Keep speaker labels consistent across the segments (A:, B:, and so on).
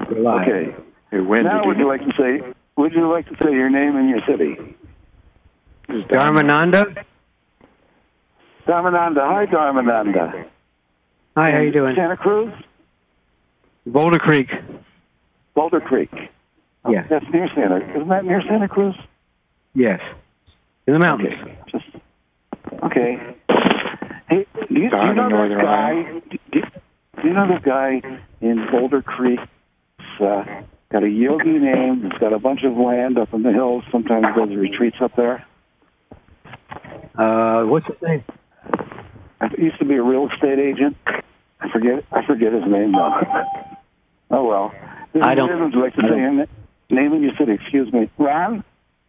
A: July.
B: Okay.
C: Hey, Win,
B: Now, would you like to say your name and your city?
A: Dharmananda?
B: Dharmananda. Hi, Dharmananda.
A: Hi, how you doing?
B: Santa Cruz?
A: Boulder Creek.
B: Boulder Creek.
A: Yes.
B: That's near Santa. Isn't that near Santa Cruz?
A: Yes. In the mountains.
B: Okay. Hey, do you know this guy? Do you know this guy in Boulder Creek? Got a yogi name. He's got a bunch of land up in the hills. Sometimes does retreats up there.
A: What's his name?
B: He used to be a real estate agent. I forget his name though. Oh well.
A: I don't.
B: Would you like to say your name and your city? Excuse me, Ron.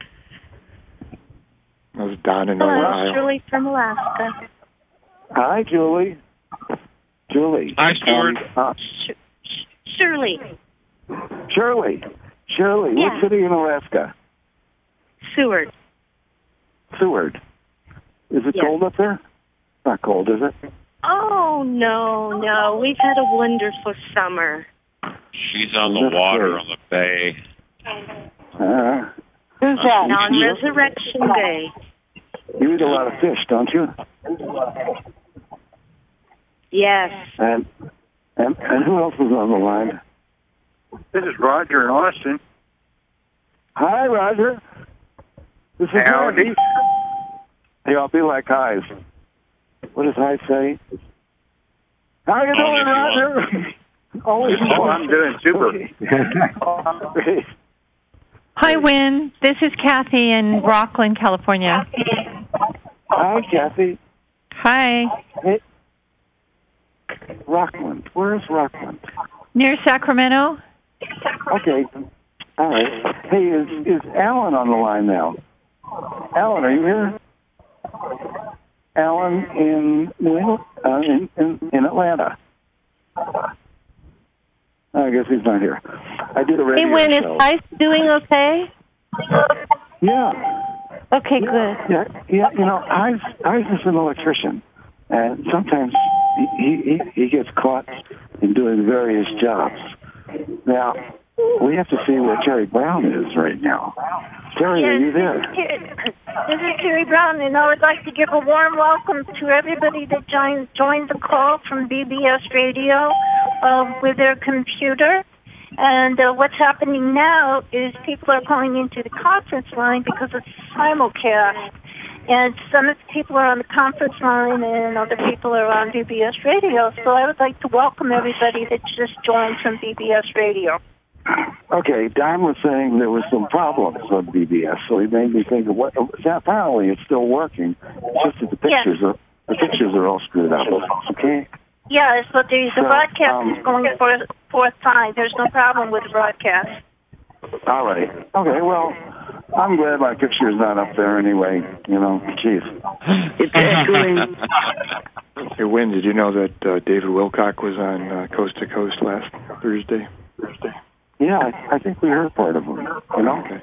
C: That was Don in Northern Ohio.
D: Shirley from Alaska.
B: Hi, Julie. Julie.
E: Hi, Stuart.
D: Shirley.
B: Shirley.
D: Yeah.
B: What city in Alaska?
D: Seward.
B: Seward. Is it cold up there? Not cold, is it?
D: Oh, no. We've had a wonderful summer.
E: She's on the water on the bay.
D: Who's that? On Resurrection Day.
B: You eat a lot of fish, don't you?
D: Yes.
B: And who else is on the line?
F: This is Roger in Austin.
B: Hi, Roger. This is
F: Howdy.
B: Hey, I'll be like Highs. What does Highs say? How you doing, Roger?
F: I'm doing super.
G: Hi, Win. This is Kathy in Rockland, California.
B: Hi, Kathy.
G: Hi.
B: Hey. Rockland. Where is Rockland?
G: Near Sacramento.
B: Okay. All right. Hey, is Alan on the line now? Alan, are you here? Alan in New England, in Atlanta. I guess he's not here. I did a radio
G: Hey, Win,
B: show.
G: is Ice doing okay?
B: Yeah.
G: Okay, good.
B: Yeah. You know, Ice is an electrician, and sometimes he gets caught in doing various jobs. Now, we have to see where Terry Brown is right now. Terry, are you there?
D: This is Terry Brown, and I would like to give a warm welcome to everybody that joined the call from BBS Radio with their computer. And what's happening now is people are calling into the conference line because it's simulcast. And some of the people are on the conference line and other people are on BBS Radio. So I would like to welcome everybody that just joined from BBS Radio.
B: Okay, Don was saying there were some problems on BBS, so he made me think of what. Apparently, it's still working. It's just that the pictures are all screwed up. Okay.
D: Yeah, but the broadcast is going forth fine. There's no problem with the broadcast.
B: All right. Okay. Well, I'm glad my picture's not up there anyway. You know, jeez.
F: It's echoing.
C: Hey, Win, did you know that David Wilcock was on Coast to Coast last Thursday?
B: Yeah, I think we heard part of him. You know.
C: Okay.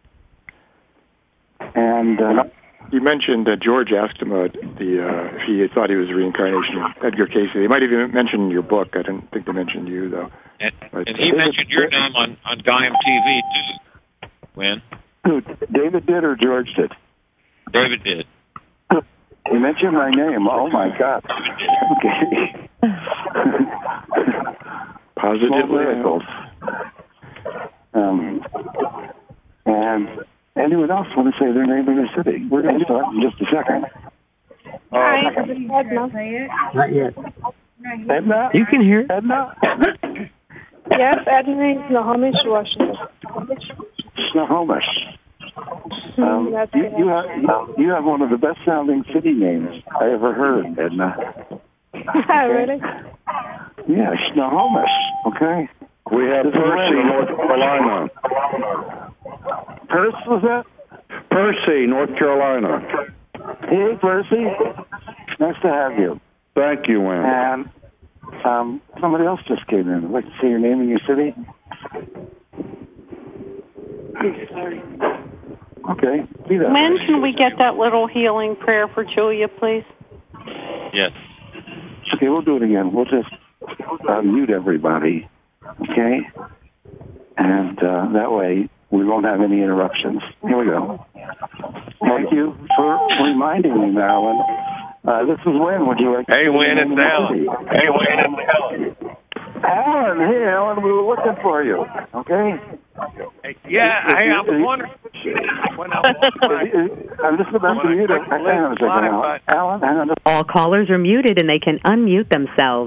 B: And
C: you mentioned that George asked him if he thought he was a reincarnation of Edgar Cayce. They might have even mentioned your book. I didn't think they mentioned you though.
E: And he mentioned your name on Gaiam TV too. When?
B: Who, David did or George did?
E: David did.
B: He mentioned my name. Oh my God. Okay.
C: Positively.
B: And anyone else want to say their name and their city? We're going to start in just a second.
D: Hi, this is Edna.
A: Not yet.
B: Edna?
A: You can hear.
B: Edna?
D: Yes, Edna in Snohomish, Washington.
B: Snohomish. You have one of the best sounding city names I ever heard, Edna.
D: Really?
B: Yeah, Snohomish. Okay.
F: We have Percy, North Carolina.
B: Percy, was that?
F: Percy, North Carolina.
B: Hey, Percy. Nice to have you.
F: Thank you, Win.
B: And somebody else just came in. I'd like to say your name and your city.
D: Sorry.
B: Okay.
H: When can we get that little healing prayer for Julia, please?
E: Yes.
B: Okay, we'll do it again. We'll just mute everybody. Okay? and that way we won't have any interruptions. Here we go. Thank you for reminding me, Marilyn. This is Win. Would you like to...
I: Hey, Win, it's Alan. Hey, Win, it's Alan.
B: Alan, hey, Alan, we were looking for you. Okay?
I: Yeah, hey, I was wondering when
B: I'm just about to mute it. Hang on a second, Alan, hang on.
J: All callers are muted and they can unmute themselves.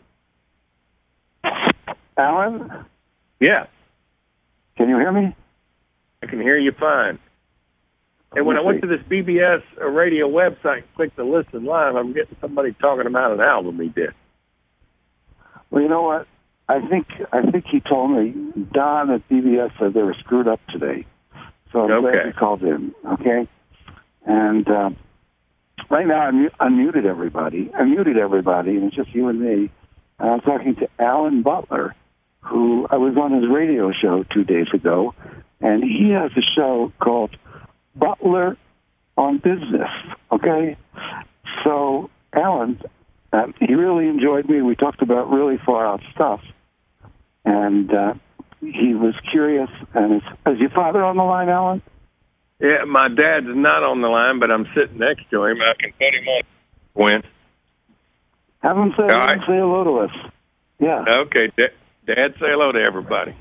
B: Alan?
I: Yeah.
B: Can you hear me?
I: I can hear you fine. And when I went to this BBS radio website and clicked the listen live, I'm getting somebody talking about an album he did.
B: Well, you know what? I think he told me, Don at BBS said they were screwed up today. So I'm glad you called in, okay? And right now I muted everybody. And it's just you and me. And I'm talking to Alan Butler, who I was on his radio show 2 days ago, and he has a show called Butler on Business, okay? So, Alan, he really enjoyed me. We talked about really far-out stuff, and he was curious. And is your father on the line, Alan?
I: Yeah, my dad's not on the line, but I'm sitting next to him. I can put him on. When?
B: Have him say hello to us. Yeah.
I: Okay, Dad, say hello to everybody.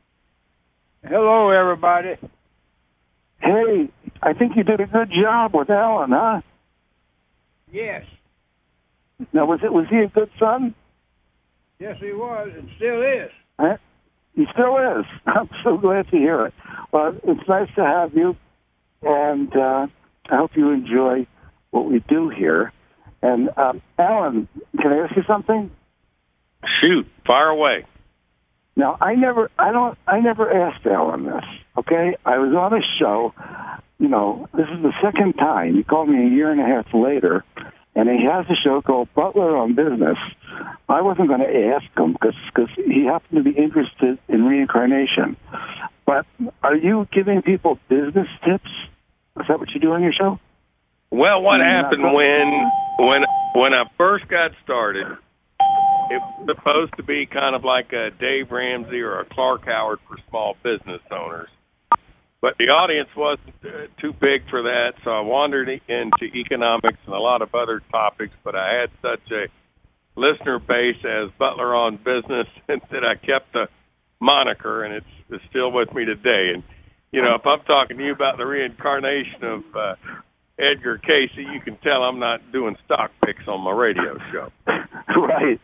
K: Hello, everybody.
B: Hey, I think you did a good job with Alan, huh?
K: Yes.
B: Now, was he a good son?
K: Yes, he was, and still is.
B: He still is. I'm so glad to hear it. Well, it's nice to have you, and I hope you enjoy what we do here. And Alan, can I ask you something?
I: Shoot, fire away.
B: Now, I never asked Alan this. Okay, I was on a show. You know, this is the second time. He called me a year and a half later, and he has a show called Butler on Business. I wasn't going to ask him because he happened to be interested in reincarnation. But are you giving people business tips? Is that what you do on your show?
I: Well, what happened when I first got started, it was supposed to be kind of like a Dave Ramsey or a Clark Howard for small business owners. But the audience wasn't too big for that, so I wandered into economics and a lot of other topics, but I had such a listener base as Butler on Business that I kept the moniker, and it's still with me today. And, you know, if I'm talking to you about the reincarnation of Edgar Casey, you can tell I'm not doing stock picks on my radio show.
B: Right.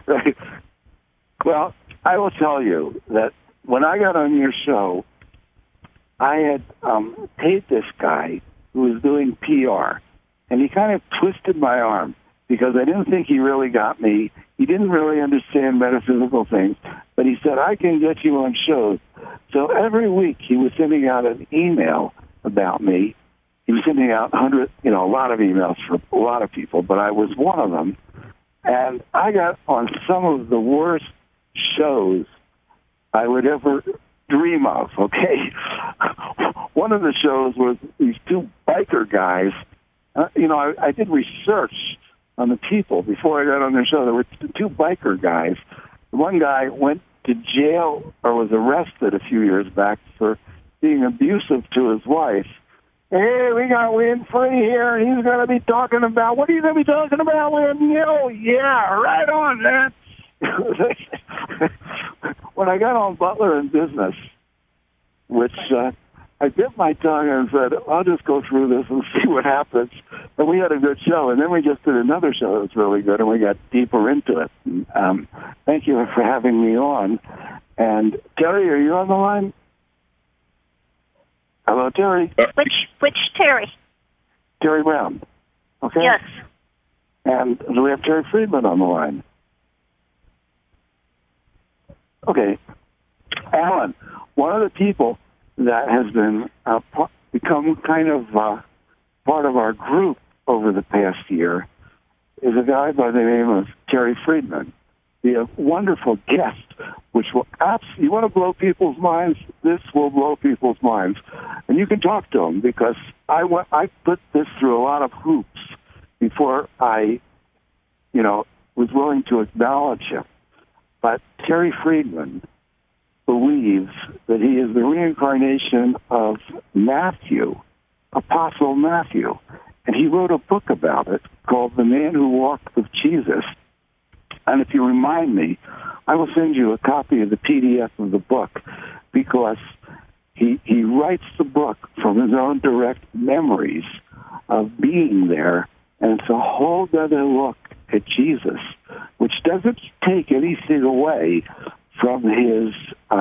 B: Well, I will tell you that when I got on your show, I had paid this guy who was doing PR, and he kind of twisted my arm because I didn't think he really got me. He didn't really understand metaphysical things, but he said, I can get you on shows. So every week he was sending out an email about me. He was sending out a lot of emails for a lot of people, but I was one of them. And I got on some of the worst shows I would ever dream of, okay? One of the shows was these two biker guys. I did research on the people before I got on their show. There were two biker guys. One guy went to jail or was arrested a few years back for being abusive to his wife. Hey, we got Win Free here, and he's going to be talking about, what are you going to be talking about, Win? Yeah, right on, man. When I got on Butler in Business, which I bit my tongue and said, I'll just go through this and see what happens. And we had a good show, and then we just did another show that was really good, and we got deeper into it. Thank you for having me on. And Terry, are you on the line? Hello, Terry.
D: Which Terry?
B: Terry Brown. Okay.
D: Yes.
B: And do we have Terry Friedman on the line? Okay. Alan, one of the people that has been become kind of part of our group over the past year is a guy by the name of Terry Friedman. Be a wonderful guest, which will you want to blow people's minds? This will blow people's minds. And you can talk to him because I put this through a lot of hoops before I, was willing to acknowledge him. But Terry Friedman believes that he is the reincarnation of Matthew, Apostle Matthew. And he wrote a book about it called The Man Who Walked with Jesus. And if you remind me, I will send you a copy of the PDF of the book, because he writes the book from his own direct memories of being there, and it's a whole other look at Jesus, which doesn't take anything away from his,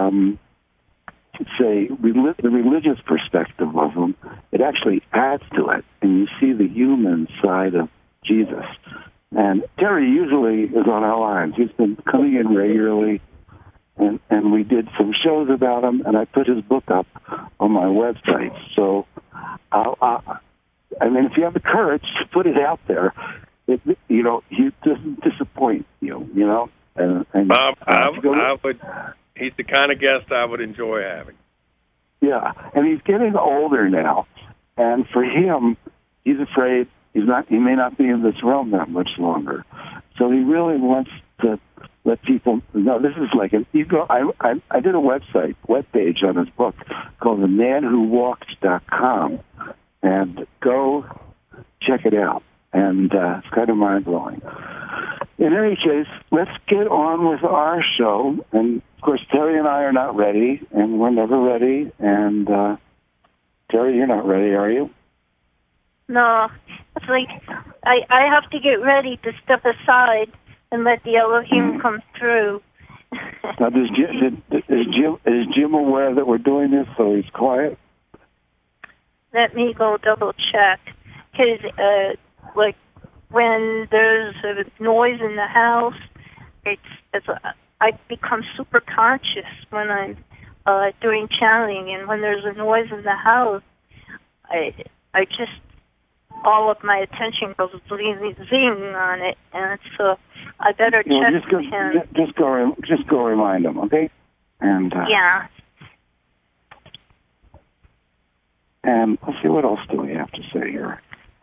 B: the religious perspective of him. It actually adds to it, and you see the human side of Jesus. And Terry usually is on our lines. He's been coming in regularly, and we did some shows about him, and I put his book up on my website. So, if you have the courage to put it out there, he doesn't disappoint you, And
I: I would. He's the kind of guest I would enjoy having.
B: Yeah, and he's getting older now, and for him, he's afraid he may not be in this realm that much longer. So he really wants to let people know. This is like I did a webpage on his book called themanwhowalked.com, and go check it out. And it's kind of mind-blowing. In any case, let's get on with our show. And, of course, Terry and I are not ready, and we're never ready. And, Terry, you're not ready, are you?
D: No. It's like I have to get ready to step aside and let the Elohim come through.
B: Now, is Jim aware that we're doing this, so he's quiet?
D: Let me go double-check. Because, when there's a noise in the house, I become super conscious when I'm doing channeling, and when there's a noise in the house, I just, all of my attention goes zing on it, and so I better check with him.
B: Just go remind him, okay? And
D: yeah.
B: And let's see, what else do we have to say here?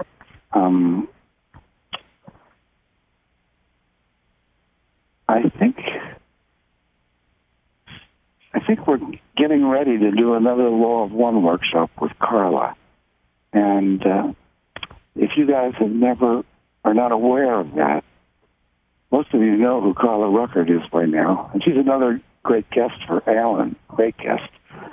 B: I think we're getting ready to do another Law of One workshop with Carla. And if you guys are not aware of that, most of you know who Carla Ruckert is by now. And she's another great guest for Alan, great guest.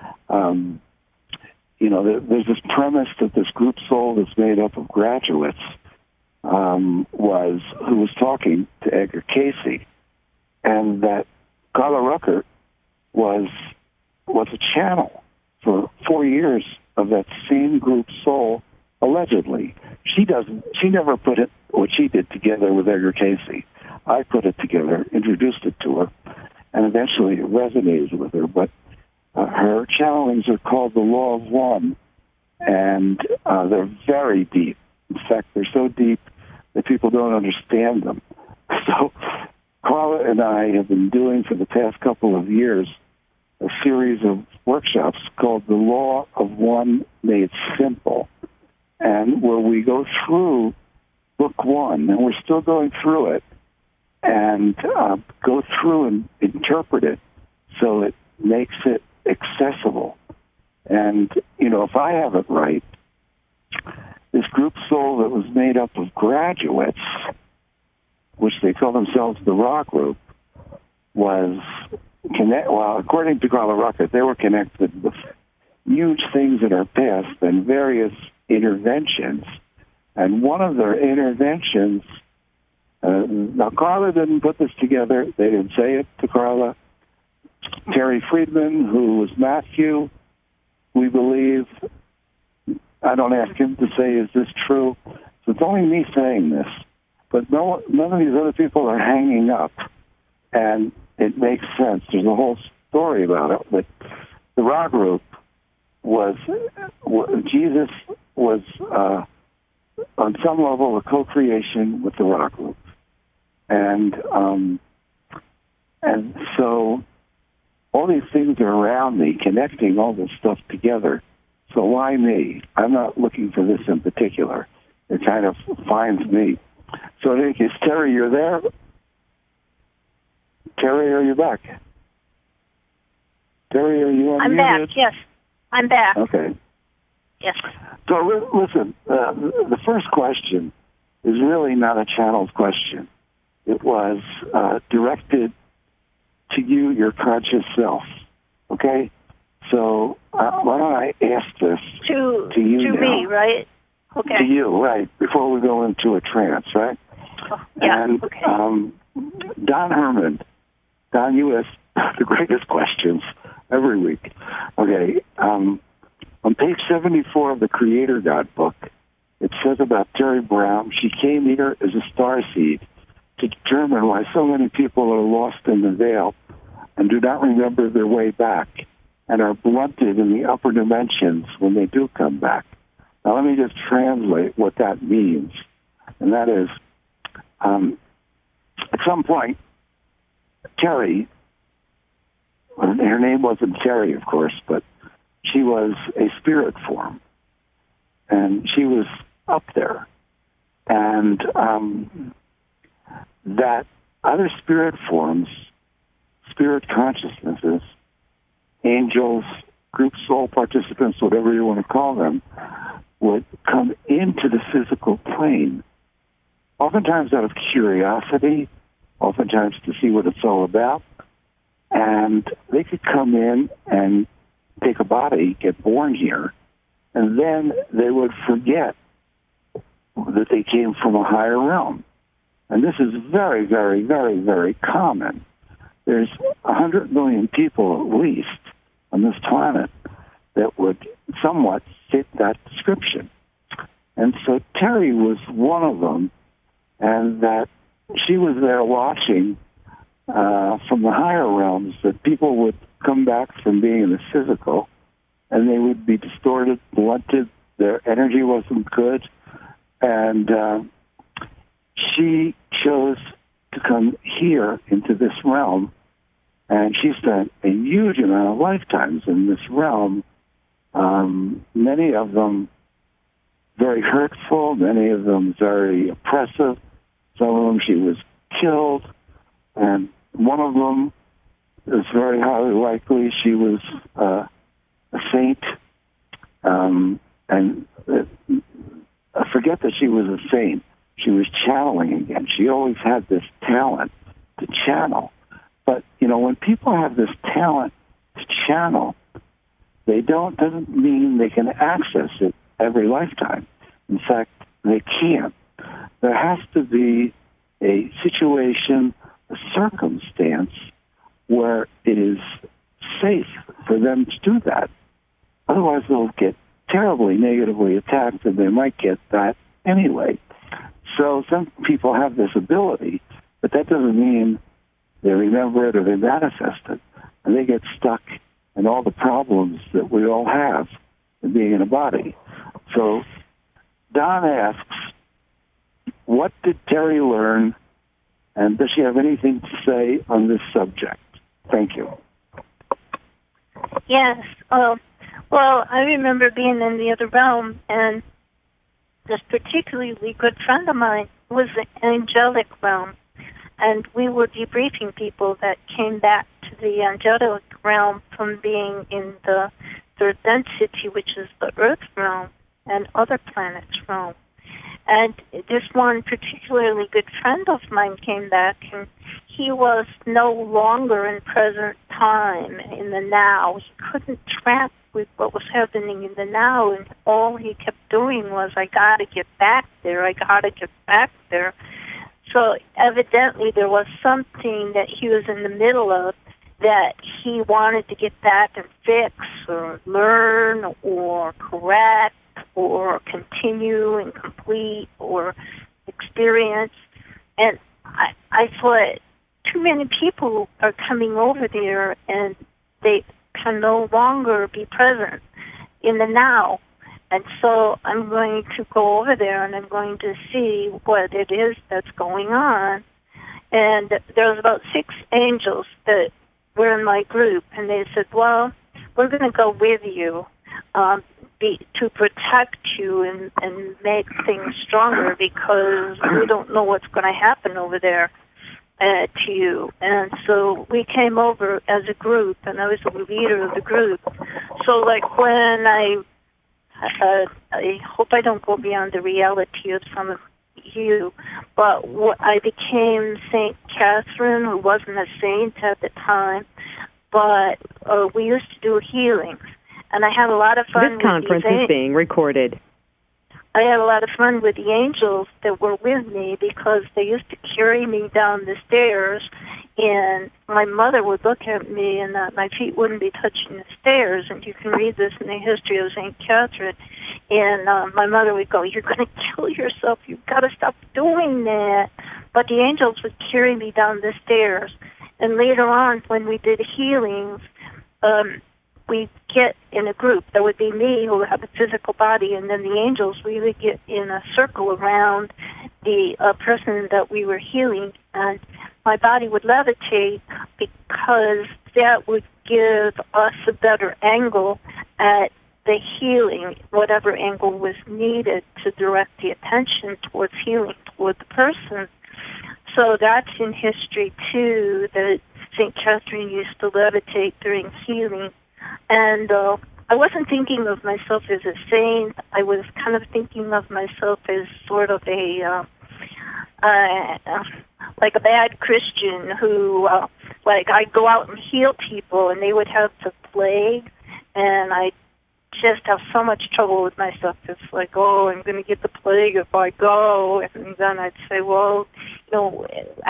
B: There's this premise that this group soul that's made up of graduates who was talking to Edgar Casey, and that Carla Ruckert was a channel for 4 years of that same group soul, allegedly. She never put what she did together with Edgar Casey. I put it together, introduced it to her, and eventually it resonated with her. But her channelings are called the Law of One, and they're very deep. In fact, they're so deep that people don't understand them. So Carla and I have been doing for the past couple of years a series of workshops called the Law of One Made Simple, and where we go through Book One, and we're still going through it, and go through and interpret it so it makes it accessible. And, if I have it right, this group soul that was made up of graduates, which they call themselves the Ra Group, was according to Carla Ruckert, they were connected with huge things in our past and various interventions. And one of their interventions, now Carla didn't put this together, they didn't say it to Carla. Terry Friedman, who was Matthew, we believe, I don't ask him to say, is this true? So it's only me saying this. But none of these other people are hanging up, and it makes sense. There's a whole story about it. But the Ra Group Jesus was on some level a co-creation with the Ra Group, and so all these things are around me, connecting all this stuff together. So why me? I'm not looking for this in particular. It kind of finds me. So in any case, Terry, you're there? Terry, are you back? Terry, are you
D: I'm
B: unmuted?
D: back. Yes, I'm back.
B: Okay.
D: Yes.
B: So listen, the first question is really not a channeled question. It was directed to you, your conscious self. Okay? So why don't I ask this to you
D: to
B: now?
D: me, right? Okay.
B: To you, right, before we go into a trance, right?
D: Yeah,
B: and
D: okay.
B: Don Herman, Don, you ask the greatest questions every week. Okay, on page 74 of the Creator God book, it says about Terry Brown, she came here as a starseed to determine why so many people are lost in the veil and do not remember their way back and are blunted in the upper dimensions when they do come back. Now, let me just translate what that means. And that is, at some point, Terry, her name wasn't Terry, of course, but she was a spirit form. And she was up there. And that other spirit forms, spirit consciousnesses, angels, group soul participants, whatever you want to call them, would come into the physical plane, oftentimes out of curiosity, oftentimes to see what it's all about. And they could come in and take a body, get born here, and then they would forget that they came from a higher realm. And this is very, very, very, very common. There's 100 million people at least on this planet that would somewhat fit that description. And so Terry was one of them, and that she was there watching from the higher realms that people would come back from being in the physical, and they would be distorted, blunted, their energy wasn't good, and she chose to come here into this realm, and she spent a huge amount of lifetimes in this realm, many of them very hurtful, many of them very oppressive, some of them she was killed, and one of them is very highly likely she was a saint, and I forget that she was a saint. She was channeling again. She always had this talent to channel. But, you know, when people have this talent to channel, doesn't mean they can access it every lifetime. In fact, they can't. There has to be a situation, a circumstance where it is safe for them to do that. Otherwise, they'll get terribly negatively attacked, and they might get that anyway. So some people have this ability, but that doesn't mean they remember it or they manifest it. And they get stuck in all the problems that we all have in being in a body. So Don asks, what did Terry learn, and does she have anything to say on this subject? Thank you.
D: Yes. Well, I remember being in the other realm, and this particularly good friend of mine was the angelic realm, and we were debriefing people that came back to the angelic realm from being in the third density, which is the Earth realm, and other planets realm. And this one particularly good friend of mine came back, and he was no longer in present time, in the now. He couldn't track with what was happening in the now, and all he kept doing was, I got to get back there, I got to get back there. So evidently there was something that he was in the middle of that he wanted to get back and fix or learn or correct or continue and complete or experience. And I thought, too many people are coming over there and they can no longer be present in the now. And so I'm going to go over there and I'm going to see what it is that's going on. And there was about 6 angels that were in my group, and they said, well, we're going to go with you to protect you and make things stronger because we don't know what's going to happen over there. to you. And so we came over as a group, and I was the leader of the group. So, like, when I hope I don't go beyond the reality of some of you, but I became St. Catherine, who wasn't a saint at the time, but we used to do healings. And I had a lot of fun.
J: This conference is being recorded.
D: I had a lot of fun with the angels that were with me because they used to carry me down the stairs, and my mother would look at me and my feet wouldn't be touching the stairs. And you can read this in the history of St. Catherine. And my mother would go, "You're going to kill yourself. You've got to stop doing that." But the angels would carry me down the stairs. And later on, when we did healings, we get in a group. That would be me, who would have a physical body, and then the angels, we would get in a circle around the person that we were healing, and my body would levitate because that would give us a better angle at the healing, whatever angle was needed to direct the attention towards healing toward the person. So that's in history, too, that St. Catherine used to levitate during healing. And I wasn't thinking of myself as a saint. I was kind of thinking of myself as sort of like a bad Christian who, like, I'd go out and heal people, and they would have the plague, and I'd just have so much trouble with myself. It's like, oh, I'm going to get the plague if I go. And then I'd say, well, you know,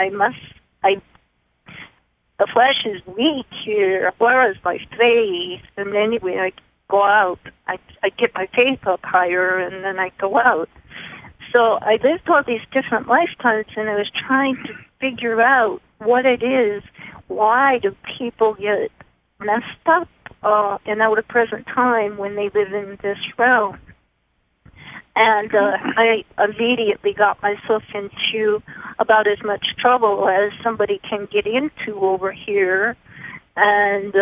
D: the flesh is weak here. Where is my faith? And anyway, I go out. I get my faith up higher, and then I go out. So I lived all these different lifetimes, and I was trying to figure out what it is. Why do people get messed up and out of present time when they live in this realm? And I immediately got myself into about as much trouble as somebody can get into over here. And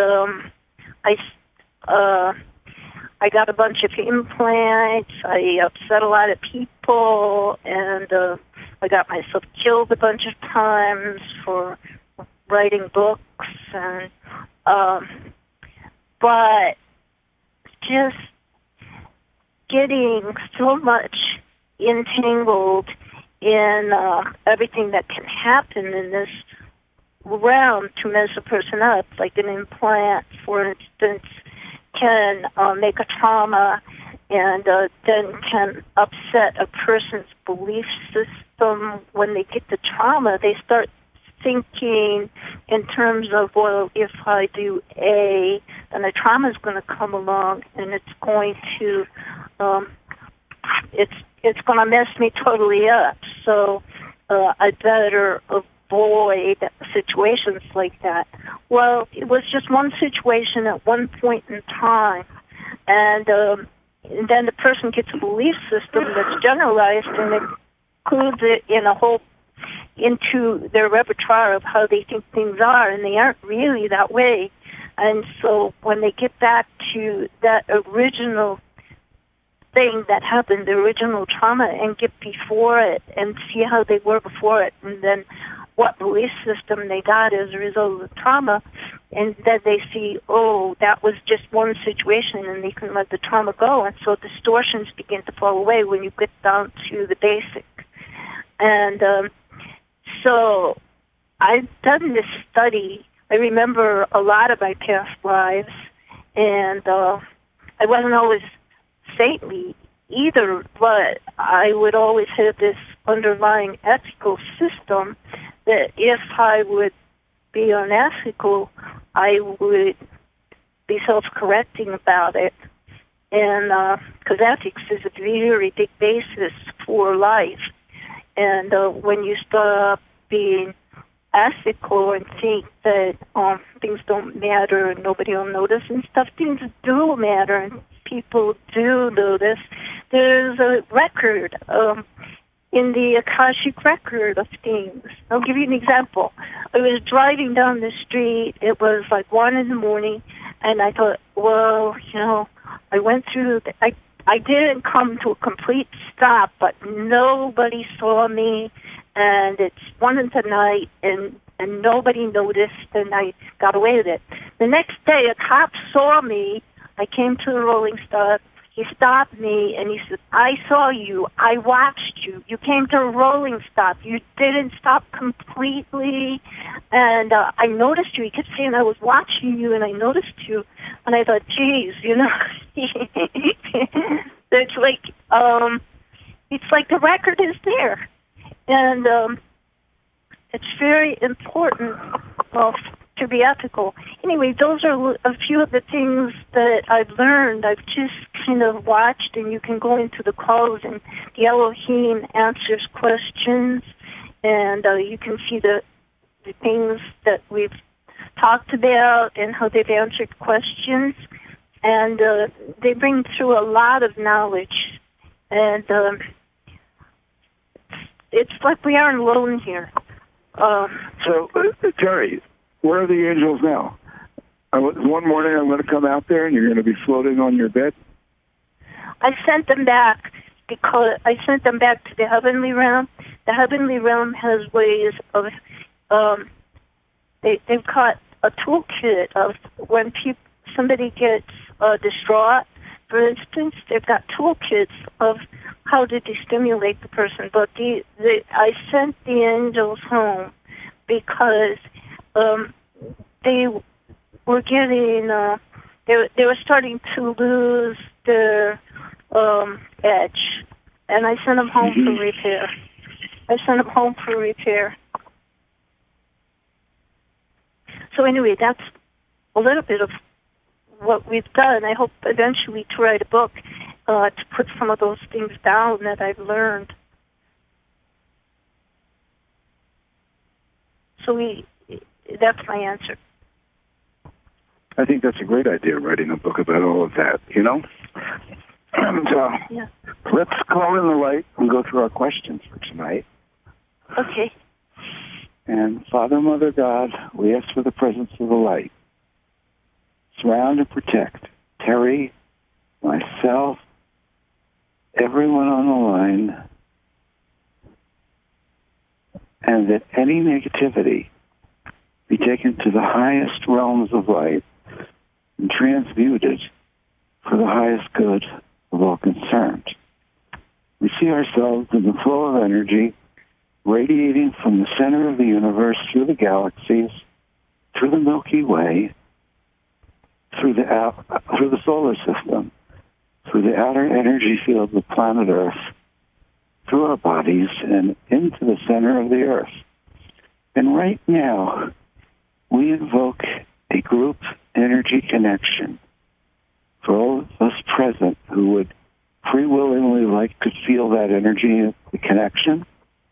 D: I got a bunch of implants. I upset a lot of people, and I got myself killed a bunch of times for writing books. And but just getting so much entangled in everything that can happen in this realm to mess a person up, like an implant, for instance, can make a trauma and then can upset a person's belief system. When they get the trauma, they start thinking in terms of, well, if I do A, then the trauma is going to come along, and it's going to it's going to mess me totally up. So I better avoid situations like that. Well, it was just one situation at one point in time, and then the person gets a belief system that's generalized and includes it into their repertoire of how they think things are, and they aren't really that way. And so when they get back to that original thing that happened, the original trauma, and get before it and see how they were before it, and then what belief system they got as a result of the trauma, and then they see, oh, that was just one situation, and they can let the trauma go, and so distortions begin to fall away when you get down to the basic. And so I've done this study. I remember a lot of my past lives, and I wasn't always saintly either, but I would always have this underlying ethical system that if I would be unethical, I would be self-correcting about it. And because ethics is a very big basis for life. And when you stop being ethical and think that things don't matter and nobody will notice and stuff, things do matter and people do notice. There's a record in the Akashic record of things. I'll give you an example. I was driving down the street. It was like 1 a.m, and I thought, well, you know, I went through. I didn't come to a complete stop, but nobody saw me. and it's 1 in the night, and nobody noticed, and I got away with it. The next day, a cop saw me. I came to the rolling stop. He stopped me, and he said, I saw you. I watched you. You came to a rolling stop. You didn't stop completely. And I noticed you. He kept saying, I was watching you, and I noticed you. And I thought, geez, you know, it's like the record is there. And it's very important to be ethical. Anyway, those are a few of the things that I've learned. I've just kind of watched, and you can go into the calls, and the Elohim answers questions, and you can see the things that we've talked about and how they've answered questions, and they bring through a lot of knowledge, and it's like we aren't alone here.
B: So, Terry, where are the angels now? One morning I'm going to come out there and you're going to be floating on your bed?
D: I sent them back because I sent them back to the heavenly realm. The heavenly realm has ways of, they've got a toolkit of when somebody gets distraught, for instance, they've got toolkits of how to destimulate the person. But I sent the angels home because they were getting, they were starting to lose their edge, and I sent them home for repair. So anyway, that's a little bit of what we've done. I hope eventually to write a book to put some of those things down that I've learned. So that's my answer.
B: I think that's a great idea, writing a book about all of that, you know? And
D: yeah.
B: Let's call in the light and go through our questions for tonight.
D: Okay.
B: And Father, Mother, God, we ask for the presence of the light. Surround and protect Terry, myself, everyone on the line, and that any negativity be taken to the highest realms of light and transmuted for the highest good of all concerned. We see ourselves in the flow of energy radiating from the center of the universe through the galaxies, through the Milky Way, through the solar system, through the outer energy field of planet Earth, through our bodies, and into the center of the Earth. And right now, we invoke a group energy connection for all of us present who would free-willingly like to feel that energy, the connection.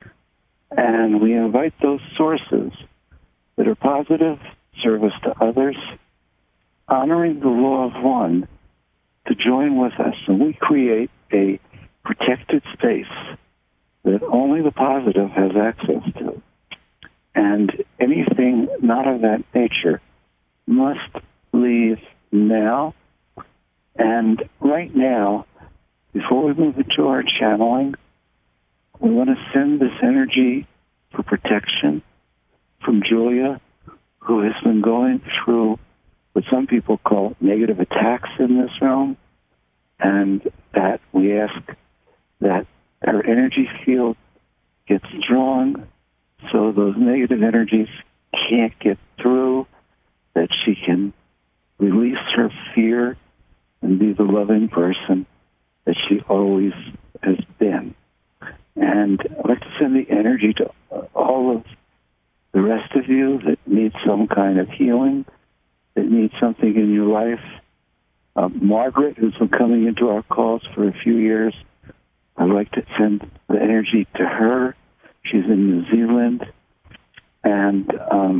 B: And we invite those sources that are positive, service to others, honoring the law of one, to join with us. And we create a protected space that only the positive has access to. And anything not of that nature must leave now. And right now, before we move into our channeling, we want to send this energy for protection from Julia, who has been going through what some people call negative attacks in this realm, and that we ask that her energy field gets strong so those negative energies can't get through, that she can release her fear and be the loving person that she always has been. And I'd like to send the energy to all of the rest of you that need some kind of healing, that need something in your life. Margaret, who's been coming into our calls for a few years, I'd like to send the energy to her. She's in New Zealand. And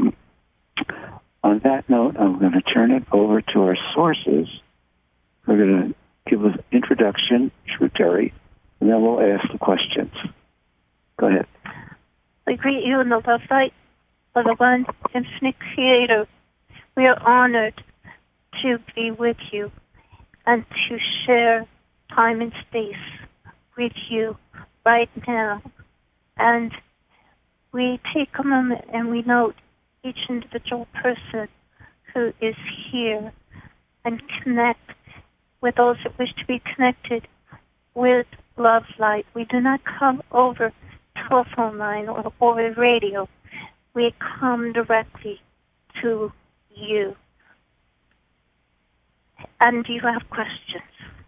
B: on that note, I'm going to turn it over to our sources. We're going to give an introduction through Terry, and then we'll ask the questions. Go ahead.
D: I greet you in the love light of the one infinite creator. We are honored to be with you and to share time and space with you right now. And we take a moment and we note each individual person who is here and connect with those that wish to be connected with Love Light. We do not come over telephone line or over radio. We come directly to you. And do you have questions?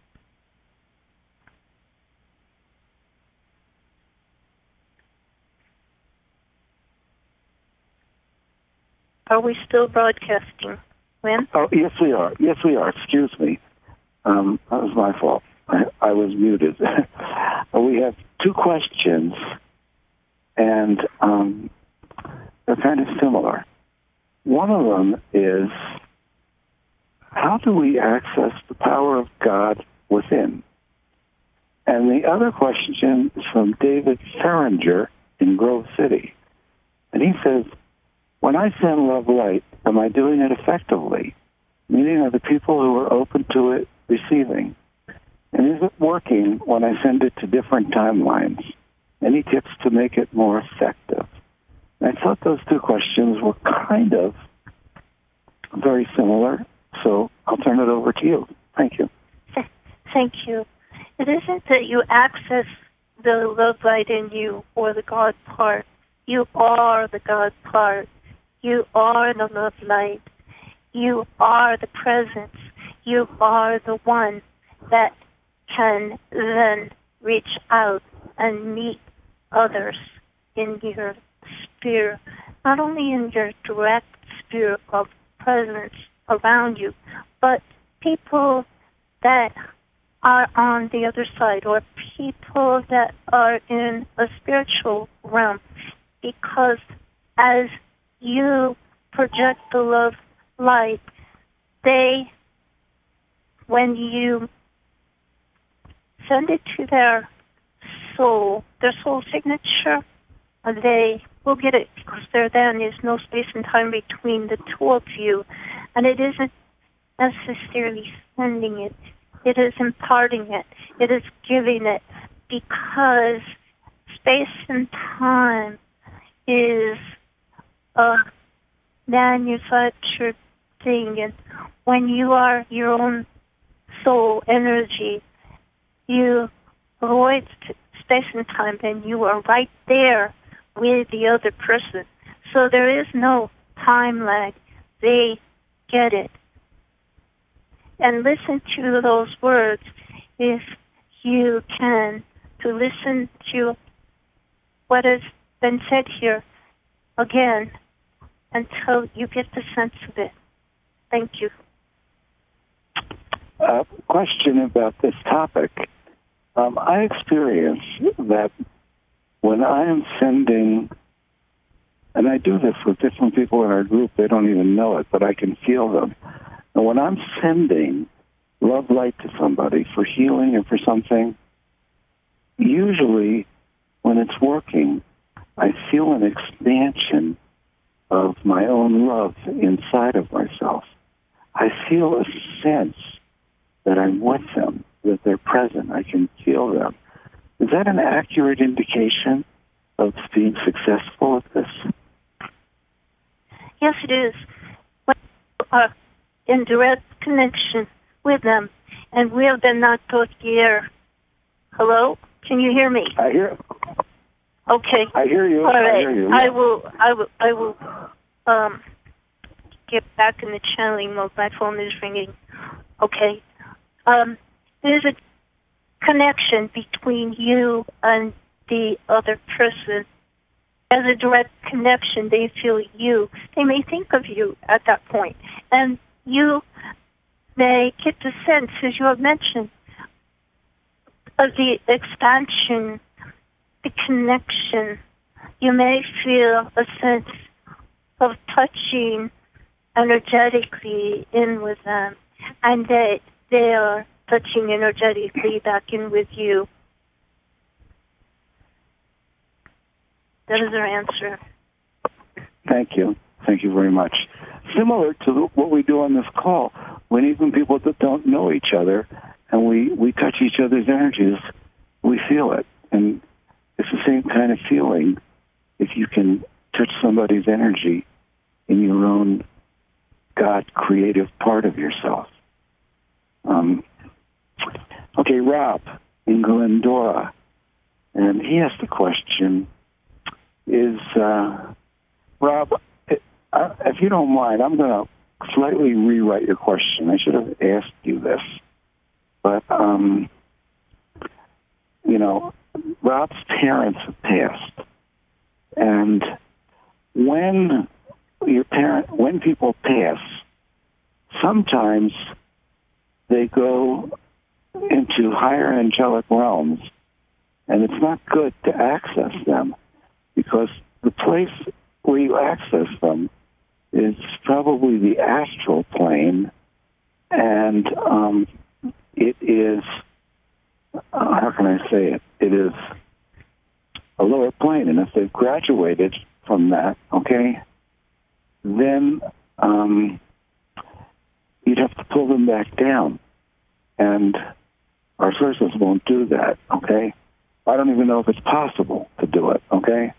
D: Are we still broadcasting? When?
B: Oh, yes, we are. Yes, we are. Excuse me. That was my fault. I was muted. We have two questions, and they're kind of similar. One of them is, how do we access the power of God within? And the other question is from David Ferringer in Grove City. And he says, when I send Love Light, am I doing it effectively? Meaning, are the people who are open to it receiving? And is it working when I send it to different timelines? Any tips to make it more effective? And I thought those two questions were kind of very similar, so I'll turn it over to you. Thank you.
D: Thank you. It isn't that you access the love light in you or the God part. You are the God part. You are the love light. You are the presence. You are the one that can then reach out and meet others in your sphere, not only in your direct sphere of presence around you, but people that are on the other side or people that are in a spiritual realm. Because as you project the love light, when you send it to their soul signature, they will get it because there then is no space and time between the two of you. And it isn't necessarily sending it. It is imparting it. It is giving it, because space and time is a manufactured thing. And when you are your own soul energy, you avoid space and time, and you are right there with the other person. So there is no time lag. They get it. And listen to those words if you can, to listen to what has been said here again until you get the sense of it. Thank you.
B: Question about this topic. I experience that when I am sending, and I do this with different people in our group, they don't even know it, but I can feel them. And when I'm sending love light to somebody for healing or for something, usually when it's working, I feel an expansion of my own love inside of myself. I feel a sense that I'm with them, that they're present. I can feel them. Is that an accurate indication of being successful at this?
D: Yes, it is. When you are in direct connection with them, and we have been knocked off the air. Hello? Can you hear me?
B: I hear.
D: Okay.
B: I hear you.
D: All right.
B: I hear you.
D: I will get back in the channeling mode. My phone is ringing. Okay. There's a connection between you and the other person. As a direct connection, they feel you. They may think of you at that point. And you may get the sense, as you have mentioned, of the expansion, the connection. You may feel a sense of touching energetically in with them, and that they are touching energetically back in with you. That is our answer.
B: Thank you. Thank you very much. Similar to what we do on this call, when even people that don't know each other and we touch each other's energies, we feel it. And it's the same kind of feeling if you can touch somebody's energy in your own God creative part of yourself. Okay, Rob in Glendora, and he asked the question, Rob, if you don't mind, I'm going to slightly rewrite your question. I should have asked you this. But, Rob's parents have passed. And when people pass, sometimes they go into higher angelic realms, and it's not good to access them, because the place where you access them is probably the astral plane, and it is, how can I say it? It is a lower plane, and if they've graduated from that, okay, then you'd have to pull them back down, and our sources won't do that, okay? I don't even know if it's possible to do it, okay?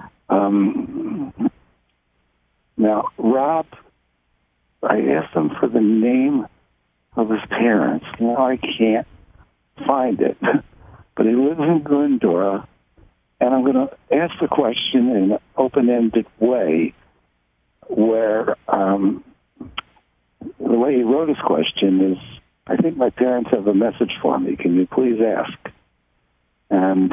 B: Now, Rob, I asked him for the name of his parents. Now I can't find it, but he lives in Glendora, and I'm going to ask the question in an open-ended way, where the way he wrote his question is, I think my parents have a message for me. Can you please ask? And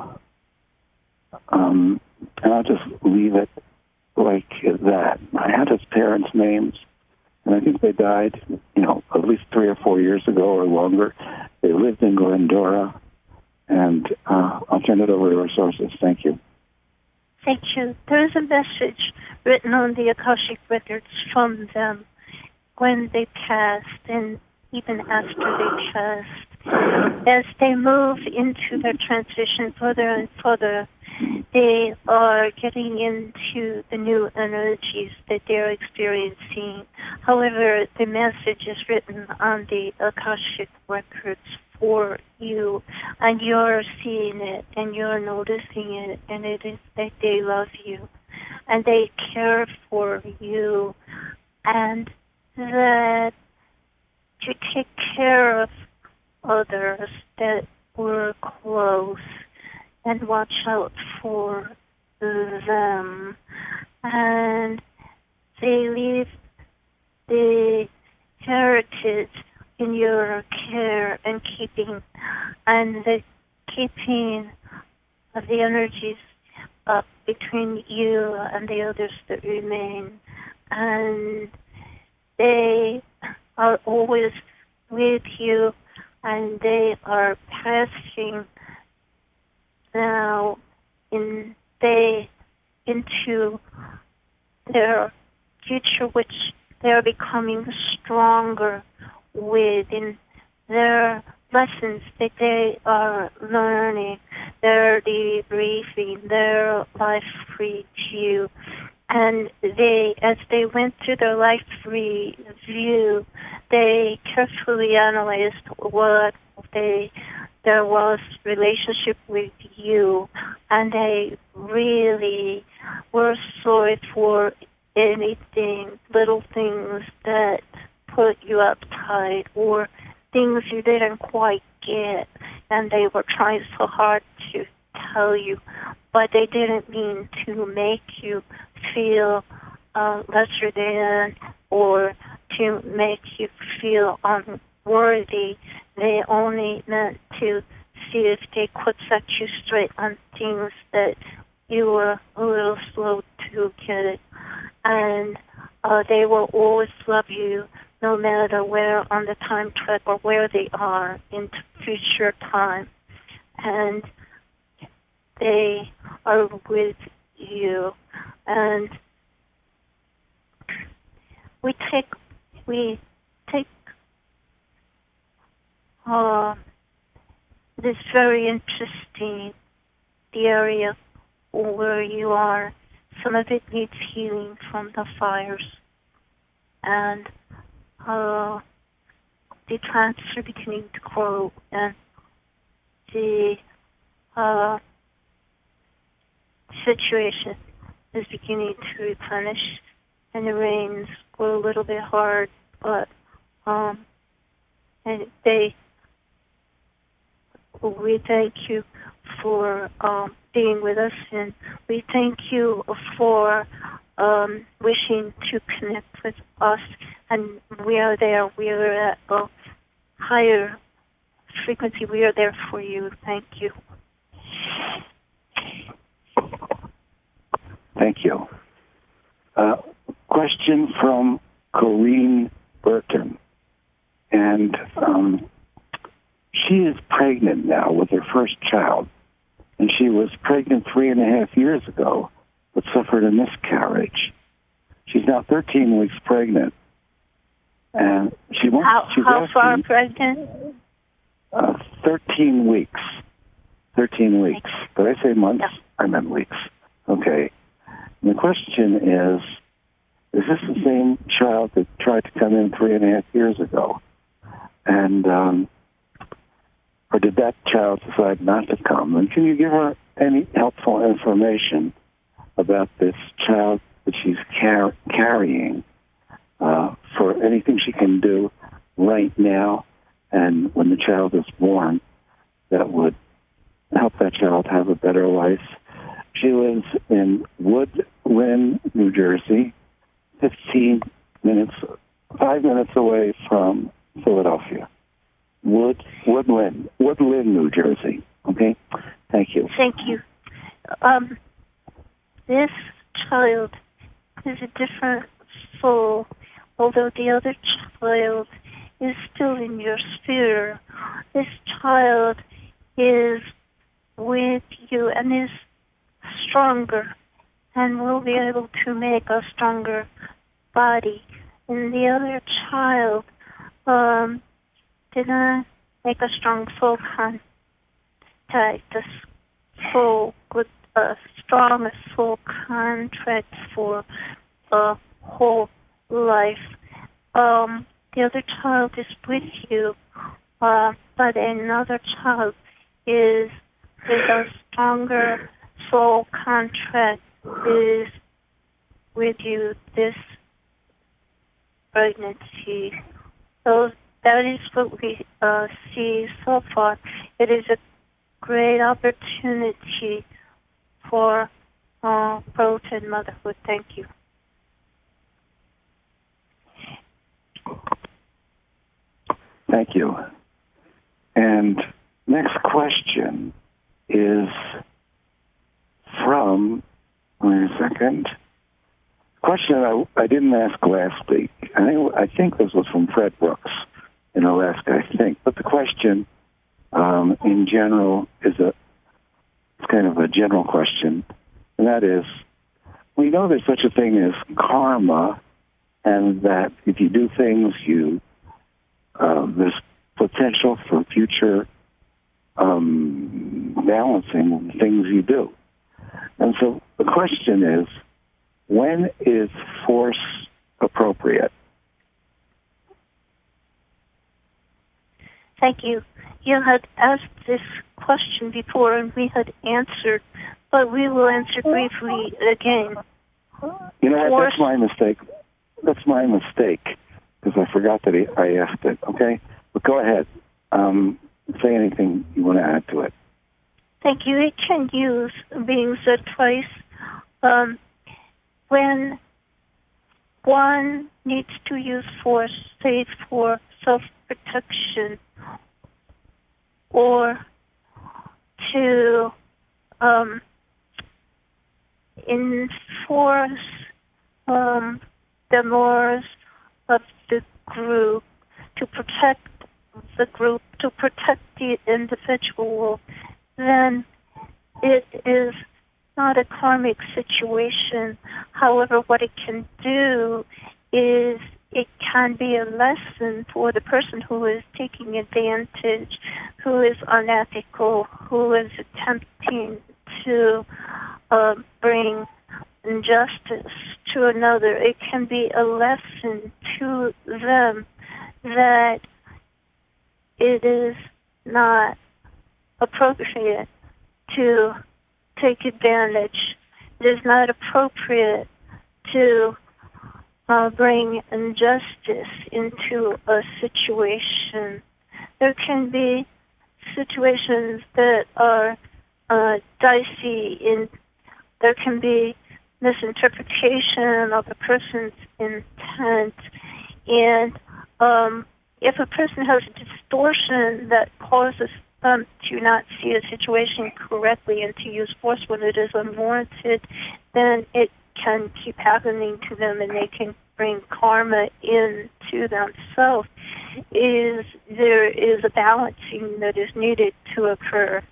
B: I'll just leave it like that. I had his parents' names, and I think they died, at least 3 or 4 years ago or longer. They lived in Glendora, and I'll turn it over to our sources. Thank you.
D: Thank you. There is a message written on the Akashic Records from them when they passed, and even after they passed. As they move into their transition further and further, they are getting into the new energies that they're experiencing. However, the message is written on the Akashic Records for you, and you're seeing it, and you're noticing it, and it is that they love you, and they care for you, and that to take care of others that were close and watch out for them. And they leave the heritage in your care and keeping, and the keeping of the energies up between you and the others that remain. And they are always with you, and they are passing now into their future, which they are becoming stronger within their lessons that they are learning. They're debriefing their life review. And as they went through their life review, they carefully analyzed what there was relationship with you, and they really were sorry for anything, little things that put you uptight or things you didn't quite get, and they were trying so hard to tell you, but they didn't mean to make you feel lesser than or to make you feel unworthy. They only meant to see if they could set you straight on things that you were a little slow to get it. And they will always love you no matter where on the time track or where they are in future time. And they are with you. And we take this very interesting, the area where you are. Some of it needs healing from the fires. And the plants are beginning to grow, and the situation is beginning to replenish, and the rains were a little bit hard, but and we thank you for being with us, and we thank you for wishing to connect with us, and we are there. We are at a higher frequency. We are there for you. Thank you.
B: Thank you. Question from Corrine Burton. And she is pregnant now with her first child. And she was pregnant 3.5 years ago, but suffered a miscarriage. She's now 13 weeks pregnant. And she wants...
D: How far pregnant?
B: 13 weeks. 13 weeks. Did I say months? Yeah. I meant weeks. Okay. And the question is this the same child that tried to come in 3.5 years ago? And, or did that child decide not to come? And can you give her any helpful information about this child that she's carrying for anything she can do right now and when the child is born that would help that child have a better life? She lives in Woodland, New Jersey, 5 minutes away from Philadelphia. Woodland, New Jersey. Okay? Thank you.
D: Thank you. This child is a different soul, although the other child is still in your sphere. This child is with you and is stronger and will be able to make a stronger body. And the other child did not make a strong soul contact, a soul with a strong soul contract for a whole life. The other child is with you, but another child is with a stronger soul contract is with you this pregnancy. So that is what we see so far. It is a great opportunity for growth and motherhood. Thank you.
B: Thank you. And next question is from, wait a second, question I didn't ask last week. I think this was from Fred Brooks in Alaska, I think. But the question in general is it's kind of a general question, and that is, we know there's such a thing as karma, and that if you do things, there's potential for future balancing things you do. And so the question is, when is force appropriate?
D: Thank you. You had asked this question before and we had answered, but we will answer briefly again.
B: You know what? That's my mistake. That's my mistake, because I forgot that I asked it, okay? But go ahead. Say anything you want to add to it.
D: Thank you. It can use being said twice. When one needs to use force, say for self-protection, or to enforce the laws of the group, to protect the group, to protect the individual, then it is not a karmic situation. However, what it can do is it can be a lesson for the person who is taking advantage, who is unethical, who is attempting to bring injustice to another. It can be a lesson to them that it is not appropriate to take advantage it is not appropriate to bring injustice into a situation. There can be situations that are dicey. There can be misinterpretation of a person's intent, and if a person has a distortion that causes them to not see a situation correctly and to use force when it is unwarranted, then it can keep happening to them, and they can bring karma into themselves. There is a balancing that is needed to occur.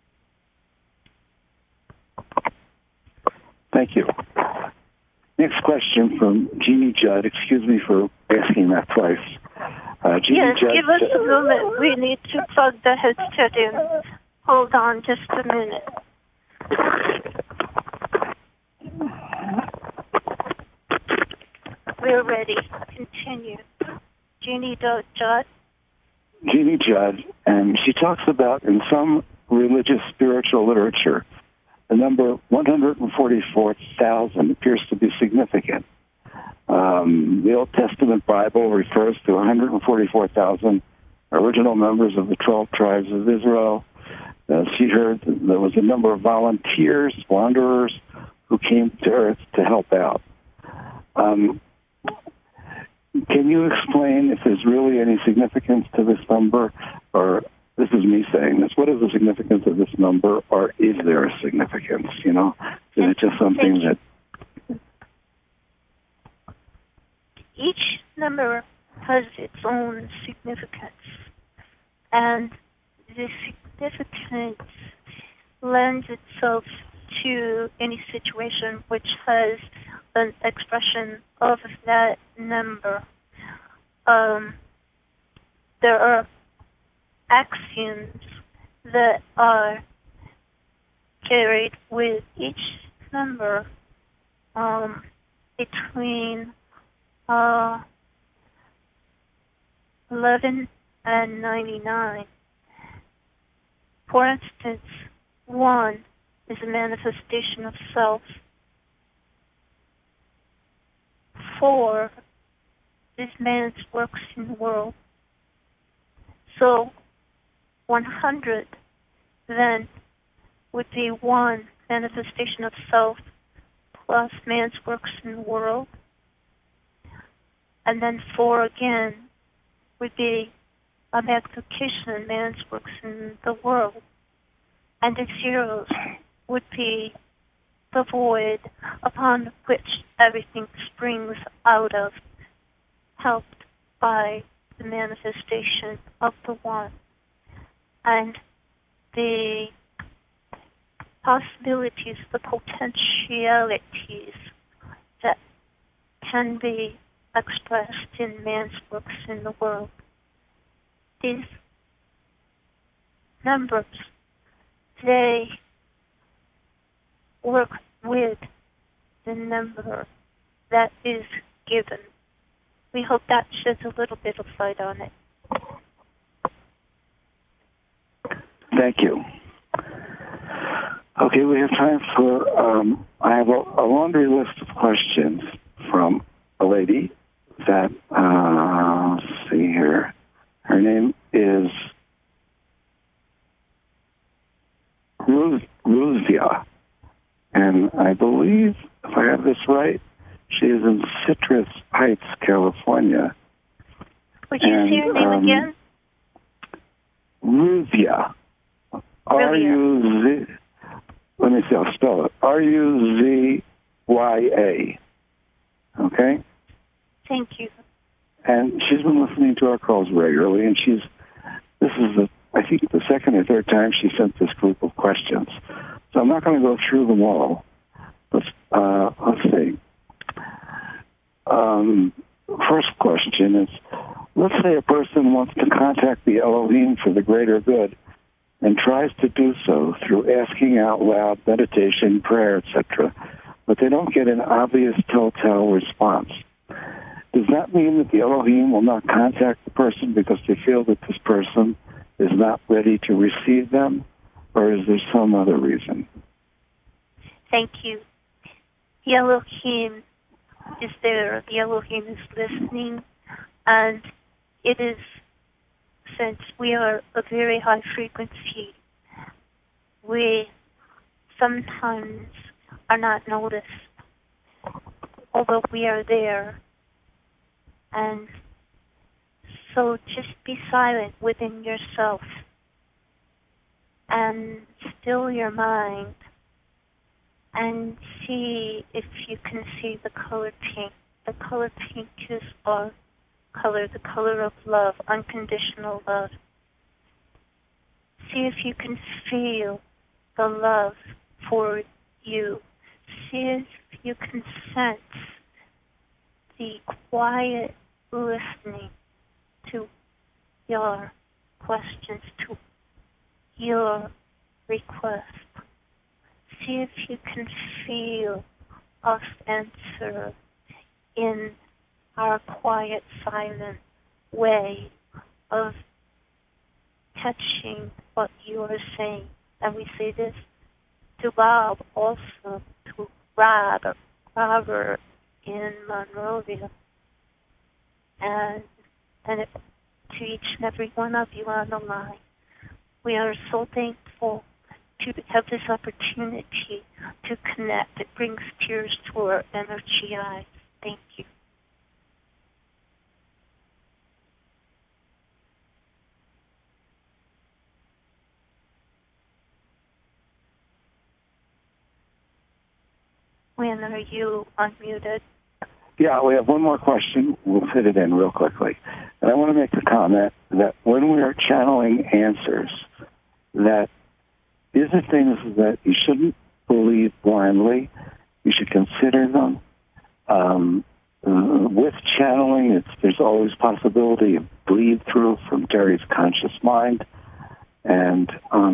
B: Thank you. Next question from Jeannie Judd. Excuse me for asking that twice. Jeannie
D: Yes,
B: Judd,
D: give us a moment. We need to plug the headset in. Hold on just a minute. We're ready. Continue. Jeannie Judd.
B: Jeannie Judd, and she talks about in some religious spiritual literature, the number 144,000 appears to be significant. The Old Testament Bible refers to 144,000 original members of the 12 tribes of Israel. She heard that there was a number of volunteers, wanderers, who came to Earth to help out. Can you explain if there's really any significance to this number, or this is me saying this, what is the significance of this number, or is there a significance, Is it just something that...
D: Each number has its own significance, and the significance lends itself to any situation which has an expression of that number. There are axioms that are carried with each number between 11 and 99. For instance, 1 is a manifestation of self. 4 is man's works in the world. So 100 then would be 1 manifestation of self plus man's works in the world. And then 4 again would be a magnification, man's works in the world. And the zeros would be the void upon which everything springs out of, helped by the manifestation of the 1. And the possibilities, the potentialities that can be expressed in man's works in the world. These numbers, they work with the number that is given. We hope that sheds a little bit of light on it.
B: Thank you. Okay, we have time for, I have a laundry list of questions from a lady that, let's see here. Her name is Ruzia. And I believe, if I have this right, she is in Citrus Heights, California.
D: Would you say your name again?
B: Ruzia. R-U-Z... Let me see, I'll spell it. R-U-Z-Y-A. Okay?
D: Thank you.
B: And she's been listening to our calls regularly, and this is, I think, the second or third time she sent this group of questions. So I'm not going to go through them all. Let's see. First question is, let's say a person wants to contact the Elohim for the greater good and tries to do so through asking out loud, meditation, prayer, etc., but they don't get an obvious telltale response. Does that mean that the Elohim will not contact the person because they feel that this person is not ready to receive them, or is there some other reason?
D: Thank you. the Elohim is there. The Elohim is listening, and it is, since we are a very high frequency, we sometimes are not noticed, although we are there. And so just be silent within yourself and still your mind and see if you can see the color pink. The color pink is our color, the color of love, unconditional love. See if you can feel the love for you. See if you can sense the quiet listening to your questions, to your request. See if you can feel us answer in our quiet, silent way of catching what you are saying. And we say this to Bob also, to Robert in Monrovia, and to each and every one of you on the line. We are so thankful to have this opportunity to connect. It brings tears to our energy eyes. Thank you. When are you unmuted?
B: Yeah, we have one more question. We'll fit it in real quickly. And I want to make the comment that when we are channeling answers, that these are things that you shouldn't believe blindly. You should consider them. With channeling, there's always possibility of bleed through from Terry's conscious mind, and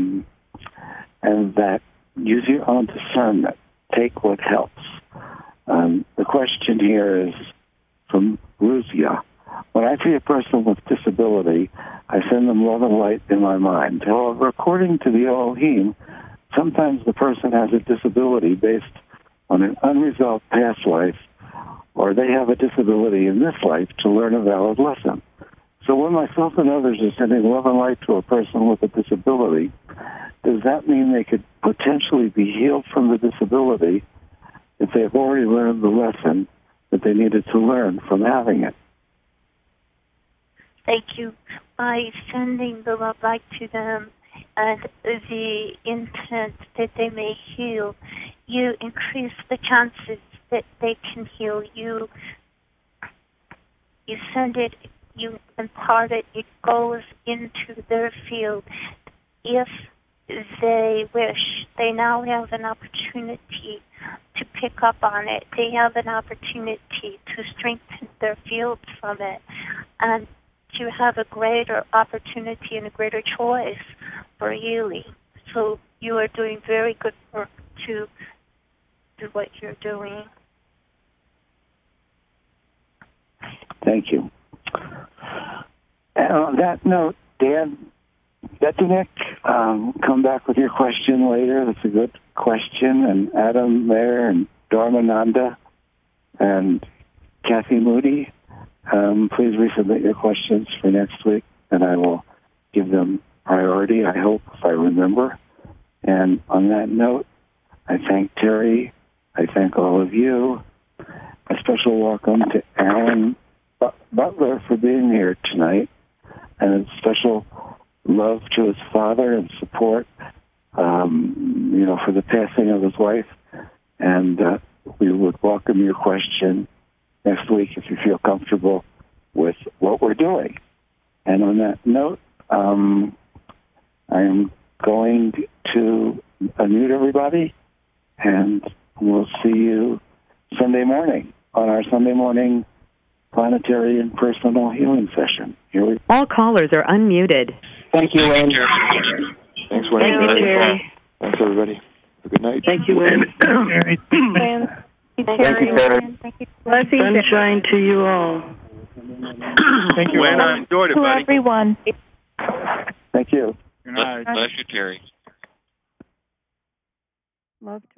B: that use your own discernment. Take what helps. The question here is from Ruzia. When I see a person with disability, I send them love and light in my mind. However, according to the Elohim, sometimes the person has a disability based on an unresolved past life, or they have a disability in this life to learn a valid lesson. So when myself and others are sending love and light to a person with a disability, does that mean they could potentially be healed from the disability if they've already learned the lesson that they needed to learn from having it?
D: Thank you. By sending the love light to them and the intent that they may heal, you increase the chances that they can heal. You send it, you impart it, it goes into their field. If they wish, they now have an opportunity to pick up on it. They have an opportunity to strengthen their field from it and to have a greater opportunity and a greater choice for healing. So you are doing very good work to do what you're doing.
B: Thank you. And on that note, Dan Bettinek, come back with your question later. That's a good question. And Adam there and Dharmananda and Kathy Moody, please resubmit your questions for next week, and I will give them priority, I hope, if I remember. And on that note, I thank Terry. I thank all of you. A special welcome to Alan Butler for being here tonight, and a special love to his father and support, for the passing of his wife. And we would welcome your question next week if you feel comfortable with what we're doing. And on that note, I am going to unmute everybody, and we'll see you Sunday morning on our Sunday morning planetary and personal healing session.
J: All callers are unmuted.
A: Thank you, Wayne.
C: Thanks, Wayne.
J: Thank you, Terry.
C: Thanks, everybody. Have a good night.
A: Thank you, Wayne.
D: Thank you, Terry.
J: Sunshine to you all.
I: Thank you, Wayne. I enjoyed it,
G: To
I: buddy.
G: everyone.
B: Thank you.
E: Bless you, Terry.
G: Love